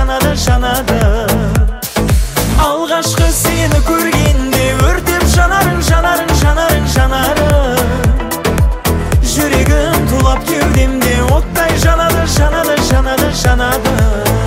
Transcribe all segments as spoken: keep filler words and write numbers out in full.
жанады, жанады. Алғашқы сені көргенде өртеп жанарың, жанарың, жанарың, жанарың. Жүрегім тулап кеудемде оттай жанады, жанады, жанады, жанады.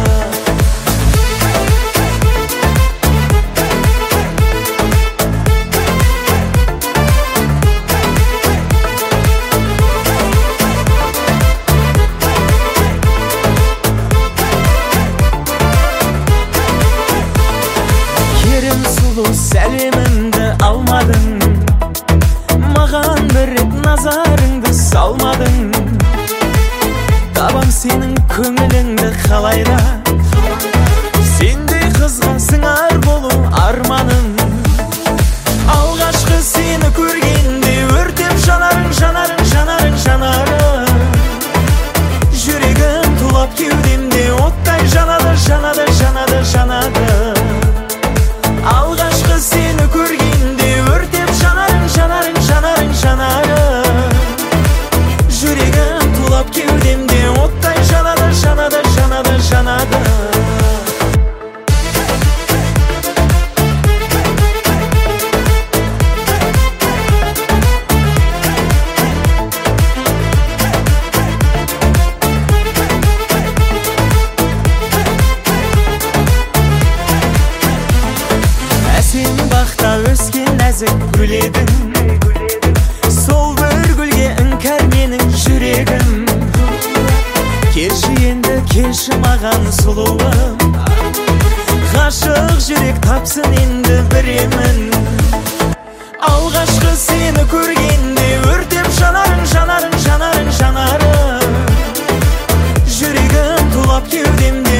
Сәлемімді алмадың, маған бір рет назарыңды салмадың. Табам сенің көңіліңді қалайда, сендей қызға сыңар болу арманым. Алғашқы сені көргенде өртеп жанарың, жанарың, жанарың, жанарың. Жүрегім тулап кеудемде оттай жанады, жанады, жанады, жанады. Алғашқы сені көргенде өртеп жанарың, жанарың, жанарың, жанарың. Жүрегім тулап кеудемде оттай жанады, жанады, жанады, жанады. Сен бақта өскен нәзік гүл едің, сол бір гүлге іңкәр менің жүрегім. Келші енді, келші маған сұлуым, ғашық жүрек тапсын енді біремін. Алғашқы сені көргенде өртеп жанарың, жанарың, жанарың, жанарың. Жүрегім тулап кеудемде